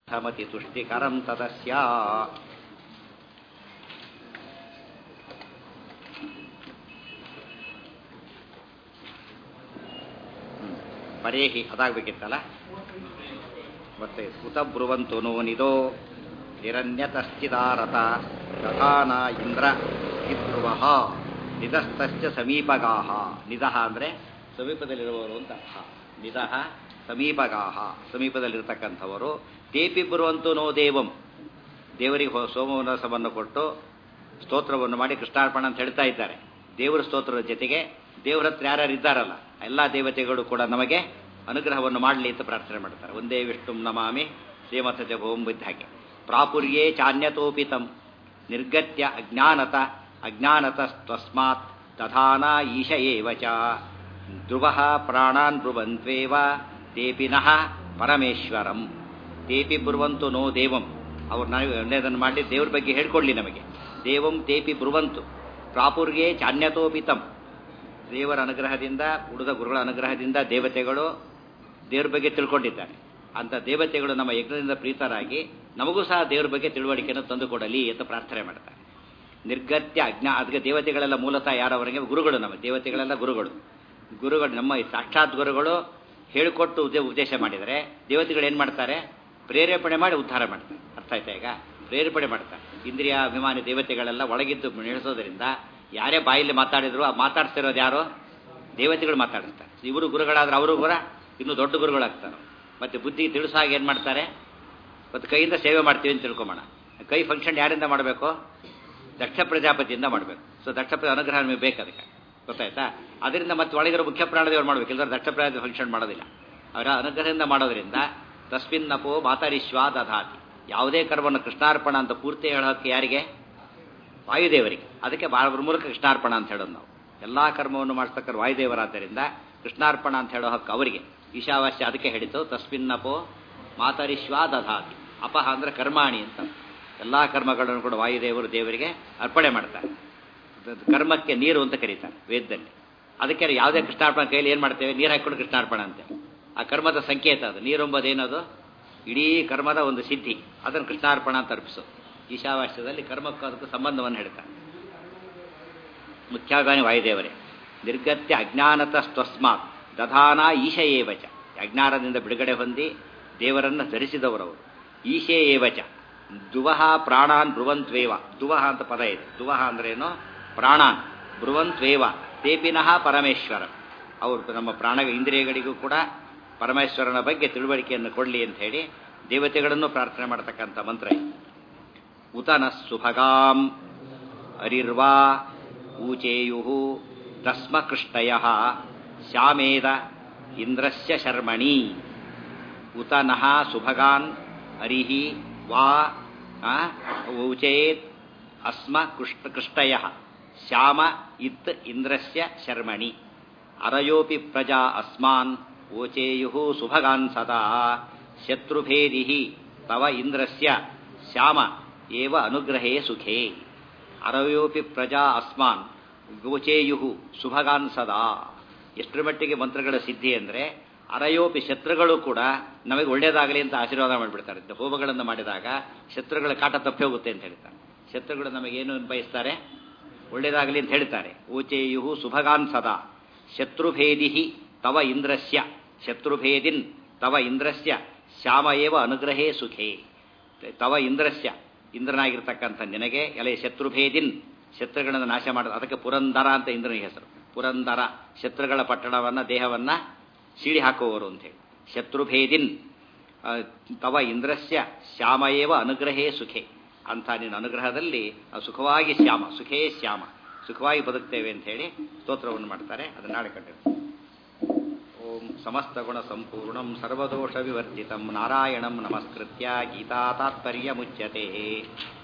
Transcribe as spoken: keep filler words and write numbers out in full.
ಮತಿ ತುಷ್ಟಿಕರಂ ತದಸ್ಯ ಪರೇಹಿ ಅದಾಗಬೇಕಿತ್ತಲ್ಲ. ಮತ್ತೆ ಉತ ಬ್ರುವಂತು ನೋ ನಿದೋ ನಿರನ್ಯತಶ್ಚಿದಾರತ ದಧಾನ ಇಂದ್ರ ಇದ್ರುವಃ ನಿದಸ್ತಶ್ಚ ಸಮೀಪಗಾಹ. ನಿದಃ ಅಂದರೆ ಸಮೀಪದಲ್ಲಿರುವವರು ಅಂತ ಅರ್ಥ. ನಿದಃ ಸಮೀಪಗಾಹ, ಸಮೀಪದಲ್ಲಿರ್ತಕ್ಕಂಥವರು. ತೇಪಿ ಬರುವಂತು ನೋ ದೇವಂ, ದೇವರಿಗೆ ಸೋಮವನಸವನ್ನು ಕೊಟ್ಟು ಸ್ತೋತ್ರವನ್ನು ಮಾಡಿ ಕೃಷ್ಣಾರ್ಪಣ ಅಂತ ಹೇಳ್ತಾ ಇದ್ದಾರೆ. ದೇವರ ಸ್ತೋತ್ರದ ಜೊತೆಗೆ ದೇವರ ಹತ್ರ ಯಾರ್ಯಾರು ಇದ್ದಾರಲ್ಲ ಎಲ್ಲ ದೇವತೆಗಳು ಕೂಡ ನಮಗೆ ಅನುಗ್ರಹವನ್ನು ಮಾಡಲಿ ಅಂತ ಪ್ರಾರ್ಥನೆ ಮಾಡ್ತಾರೆ. ಒಂದೇ ವಿಷ್ಣು ನಮಾಮಿ ಶ್ರೀಮತ ಭೋಂ ಬಿದ್ದ ಹಾಗೆ. ಪ್ರಾಪುರ್ಯೇ ಚಾನ್ಯತೋಪಿತಂ ನಿರ್ಗತ್ಯ ಅಜ್ಞಾನತ ಅಜ್ಞಾನತ ತಸ್ಮಾತ್ ತಥಾನ ಈಶ ಏವ ಚ ಧ್ರುವಃ ಪ್ರಾಣಾನ್ ಬ್ರುವಂತ್ವೇವ ತೇಪಿನಃ ಪರಮೇಶ್ವರಂ. ತೇಪಿ ಬ್ರುವಂತು ನೋ ದೇವಂ, ಅವ್ರು ನಾವು ಒಳ್ಳೆಯದನ್ನು ಮಾಡಿ ದೇವ್ರ ಬಗ್ಗೆ ಹೇಳ್ಕೊಳ್ಳಿ ನಮಗೆ. ದೇವಂ ತೇಪಿ ಬ್ರುವಂತು ಪ್ರಾಪುರ್ಯೇ ಚಾನ್ಯತೋಪಿತಂ. ದೇವರ ಅನುಗ್ರಹದಿಂದ, ಉಳಿದ ಗುರುಗಳ ಅನುಗ್ರಹದಿಂದ ದೇವತೆಗಳು ದೇವ್ರ ಬಗ್ಗೆ ತಿಳ್ಕೊಂಡಿದ್ದಾರೆ. ಅಂತ ದೇವತೆಗಳು ನಮ್ಮ ಯಜ್ಞದಿಂದ ಪ್ರೀತರಾಗಿ ನಮಗೂ ಸಹ ದೇವ್ರ ಬಗ್ಗೆ ತಿಳುವಳಿಕೆಯನ್ನು ತಂದುಕೊಡಲಿ ಅಂತ ಪ್ರಾರ್ಥನೆ ಮಾಡ್ತಾರೆ. ನಿರ್ಗತ್ಯ ಅಜ್ಞಾ ಅದಕ್ಕೆ ದೇವತೆಗಳೆಲ್ಲ ಮೂಲತಃ ಯಾರವರಿಗೆ ಗುರುಗಳು. ನಮ್ಮ ದೇವತೆಗಳೆಲ್ಲ ಗುರುಗಳು. ಗುರುಗಳು ನಮ್ಮ ಸಾಕ್ಷಾತ್ ಗುರುಗಳು ಹೇಳಿಕೊಟ್ಟು ಉದೇ ಉದ್ದೇಶ ಮಾಡಿದರೆ ದೇವತೆಗಳು ಏನು ಮಾಡ್ತಾರೆ? ಪ್ರೇರೇಪಣೆ ಮಾಡಿ ಉದ್ಧಾರ ಮಾಡ್ತಾರೆ. ಅರ್ಥ ಆಯ್ತಾ? ಈಗ ಪ್ರೇರೇಪಣೆ ಮಾಡ್ತಾರೆ. ಇಂದ್ರಿಯ ಅಭಿಮಾನಿ ದೇವತೆಗಳೆಲ್ಲ ಒಳಗಿದ್ದು ನಡೆಸೋದ್ರಿಂದ ಯಾರೇ ಬಾಯಲ್ಲಿ ಮಾತಾಡಿದ್ರು ಆ ಮಾತಾಡ್ತಿರೋದು ಯಾರು? ದೇವತೆಗಳು ಮಾತಾಡಿಸ್ತಾರೆ. ಇವರು ಗುರುಗಳಾದ್ರೆ ಅವರು ಗುರ ಇನ್ನೂ ದೊಡ್ಡ ಗುರುಗಳಾಗ್ತಾರೆ. ಮತ್ತು ಬುದ್ಧಿಗೆ ತಿಳಿಸಾಗಿ ಏನು ಮಾಡ್ತಾರೆ? ಮತ್ತು ಕೈಯಿಂದ ಸೇವೆ ಮಾಡ್ತೀವಿ ಅಂತ ತಿಳ್ಕೊಂಬೋಣ. ಕೈ ಫಂಕ್ಷನ್ ಯಾರಿಂದ ಮಾಡಬೇಕು? ದಕ್ಷ ಪ್ರಜಾಪತಿಯಿಂದ ಮಾಡಬೇಕು. ಸೊ ದಕ್ಷ ಅನುಗ್ರಹ ನಿಮಗೆ ಬೇಕು ಅದಕ್ಕೆ, ಗೊತ್ತಾಯ್ತಾ? ಅದರಿಂದ ಮತ್ತೆ ಒಳಗಿರೋ ಮುಖ್ಯ ಪ್ರಾಣದೇವರು ಮಾಡಬೇಕು. ಇಲ್ಲದ್ರೆ ದಕ್ಷ ಪ್ರಜಾಪತಿ ಫಂಕ್ಷನ್ ಮಾಡೋದಿಲ್ಲ. ಅವರ ಅನುಗ್ರಹದಿಂದ ಮಾಡೋದ್ರಿಂದ ತಸ್ಮಿನ್ನಪೋ ಮಾತರಿಶ್ವಾ ದಧಾತಿ. ಯಾವುದೇ ಕರ್ಮವನ್ನು ಕೃಷ್ಣಾರ್ಪಣ ಅಂತ ಪೂರ್ತಿ ಹೇಳೋಕ್ಕೆ ಯಾರಿಗೆ? ವಾಯುದೇವರಿಗೆ. ಅದಕ್ಕೆ ಭಾಳ ಮೂಲಕ ಕೃಷ್ಣಾರ್ಪಣ ಅಂತ ಹೇಳೋದು ನಾವು. ಎಲ್ಲ ಕರ್ಮವನ್ನು ಮಾಡಿಸ್ತಕ್ಕ ವಾಯುದೇವರಾದ್ದರಿಂದ ಕೃಷ್ಣಾರ್ಪಣ ಅಂತ ಹೇಳೋ ಹಕ್ಕು ಅವರಿಗೆ. ಈಶಾವಾಸ್ಯ ಅದಕ್ಕೆ ಹೇಳಿತು ತಸ್ಮಿನ್ನಪೋ ಮಾತರಿಶ್ವಾ ದಧಾತಿ. ಅಪಹ ಅಂದರೆ ಕರ್ಮಾಣಿ ಅಂತ. ಎಲ್ಲ ಕರ್ಮಗಳನ್ನು ಕೂಡ ವಾಯುದೇವರು ದೇವರಿಗೆ ಅರ್ಪಣೆ ಮಾಡ್ತಾರೆ. ಕರ್ಮಕ್ಕೆ ನೀರು ಅಂತ ಕರೀತಾರೆ ವೇದದಲ್ಲಿ. ಅದಕ್ಕೆ ಯಾವುದೇ ಕೃಷ್ಣಾರ್ಪಣ ಕೈಯಲ್ಲಿ ಏನು ಮಾಡ್ತೇವೆ? ನೀರು ಹಾಕಿಕೊಂಡು ಕೃಷ್ಣಾರ್ಪಣ ಅಂತೇವೆ. ಆ ಕರ್ಮದ ಸಂಕೇತ ಅದು. ನೀರೆಂಬುದೇನದು? ಇಡೀ ಕರ್ಮದ ಒಂದು ಸಿದ್ಧಿ. ಅದನ್ನು ಕೃಷ್ಣಾರ್ಪಣ ಅಂತ ಅರ್ಪಿಸೋದು. ಈಶಾವಾಸ್ಯದಲ್ಲಿ ಕರ್ಮಕ್ಕೂ ಅದಕ್ಕೂ ಸಂಬಂಧವನ್ನು ಹೇಳ್ತಾರೆ. ಮುಖ್ಯವಾಗಿ ವಾಯುದೇವರೇ. ನಿರ್ಗತ್ಯ ಅಜ್ಞಾನತ ಸ್ವಸ್ಮಾತ್ ದಧಾನ ಈಶ ಏವಚ. ಅಜ್ಞಾನದಿಂದ ಬಿಡುಗಡೆ ಹೊಂದಿ ದೇವರನ್ನು ಧರಿಸಿದವರವರು. ಈಶೇ ಏವಚ ದುವಹ ಪ್ರಾಣಾನ್ ಬ್ರುವಂತ್ವೇವ. ದುವಹ ಅಂತ ಪದ ಇದೆ. ದುವಹ ಅಂದ್ರೇನು? ಪ್ರಾಣಾನ್ ಬ್ರುವಂತ್ವೇವ ತೇಪಿನಃ ಪರಮೇಶ್ವರ. ಅವರು ನಮ್ಮ ಪ್ರಾಣ ಇಂದ್ರಿಯಗಳಿಗೂ ಕೂಡ ಪರಮೇಶ್ವರನ ಬಗ್ಗೆ ತಿಳುವಳಿಕೆಯನ್ನು ಕೊಡಲಿ ಅಂತ ಹೇಳಿ ದೇವತೆಗಳನ್ನು ಪ್ರಾರ್ಥನೆ ಮಾಡತಕ್ಕಂಥ ಮಂತ್ರ ಇದೆ. ಉತನ ಸುಭಗಾಂ ಅರಿರ್ವಾ ಊಚೇಯು ತಸ್ಮಕೃಷ್ಟಯ ಶ್ಯಾಮೇದ ಇಂದ್ರಸ್ಯ ಶರ್ಮಣಿ. ಉತನಃ ಸುಭಗಾನ್ ಅರಿಹಿ ವಾ ಊಚೇತ್ ಅಸ್ಮ ಕೃಷ್ಟ ಕೃಷ್ಟಯ ಶ್ಯಾಮ ಇತ್ ಇಂದ್ರಸ್ಯ ಶರ್ಮಣಿ. ಅರಯೋಪಿ ಪ್ರಜಾ ಅಸ್ಮಾನ್ ಓಚೇಯು ಸುಭಗಾನ್ ಸದಾ ಶತ್ರುಭೇದಿ ತವ ಇಂದ್ರಸ್ಯ ಶ್ಯಾಮ ಏವ ಅನುಗ್ರಹೇ ಸುಖೇ. ಅರಯೋಪಿ ಪ್ರಜಾ ಅಸ್ಮಾನ್ ಗೋಚೇಯು ಸುಭಗಾನ್ ಸದಾ. ಎಷ್ಟರ ಮಟ್ಟಿಗೆ ಮಂತ್ರಗಳ ಸಿದ್ಧಿ ಅಂದರೆ ಅರಯೋಪಿ ಶತ್ರುಗಳು ಕೂಡ ನಮಗೆ ಒಳ್ಳೇದಾಗಲಿ ಅಂತ ಆಶೀರ್ವಾದ ಮಾಡಿಬಿಡ್ತಾರೆ. ಹೋಮಗಳನ್ನು ಮಾಡಿದಾಗ ಶತ್ರುಗಳ ಕಾಟ ತಪ್ಪಿ ಹೋಗುತ್ತೆ ಅಂತ ಹೇಳ್ತಾರೆ. ಶತ್ರುಗಳು ನಮಗೇನು ಬಯಸ್ತಾರೆ? ಒಳ್ಳೇದಾಗಲಿ ಅಂತ ಹೇಳ್ತಾರೆ. ಓಚೇಯು ಸುಭಗಾನ್ ಸದಾ ಶತ್ರುಭೇದಿ ತವ ಇಂದ್ರಸ್ಯ. ಶತ್ರುಭೇದಿನ್ ತವ ಇಂದ್ರಸ್ಯ ಶ್ಯಾಮ ಏವ ಅನುಗ್ರಹೇ ಸುಖೇ. ತವ ಇಂದ್ರಸ್ಯ ಇಂದ್ರನಾಗಿರ್ತಕ್ಕಂಥ ನಿನಗೆ ಎಲೆ ಶತ್ರುಭೇದಿನ್ ಶತ್ರುಗಳನ್ನು ನಾಶ ಮಾಡೋದು. ಅದಕ್ಕೆ ಪುರಂದರ ಅಂತ ಇಂದ್ರನಿಗೆ ಹೆಸರು. ಪುರಂದರ ಶತ್ರುಗಳ ಪಟ್ಟಣವನ್ನು ದೇಹವನ್ನು ಸೀಳಿ ಹಾಕುವವರು ಅಂತೇಳಿ. ಶತ್ರುಭೇದಿನ್ ತವ ಇಂದ್ರಸ್ಯ ಶ್ಯಾಮ ಏವ ಅನುಗ್ರಹೇ ಸುಖೇ. ಅಂಥ ನಿನ್ನ ಅನುಗ್ರಹದಲ್ಲಿ ಸುಖವಾಗಿ ಶ್ಯಾಮ ಸುಖೇ ಶ್ಯಾಮ ಸುಖವಾಗಿ ಬದುಕ್ತೇವೆ ಅಂತ ಹೇಳಿ ಸ್ತೋತ್ರವನ್ನು ಮಾಡ್ತಾರೆ. ಅದನ್ನ ನಾಳೆ ಕಂಡಿರ್ತೀವಿ. ಓಂ ಸಮಸ್ತ ಗುಣ ಸಂಪೂರ್ಣಂ ಸರ್ವದೋಷ ವಿವರ್ಜಿತಂ ನಾರಾಯಣಂ ನಮಸ್ಕೃತ್ಯ ಗೀತಾ ತಾತ್ಪರ್ಯ ಮುಚ್ಯತೆ.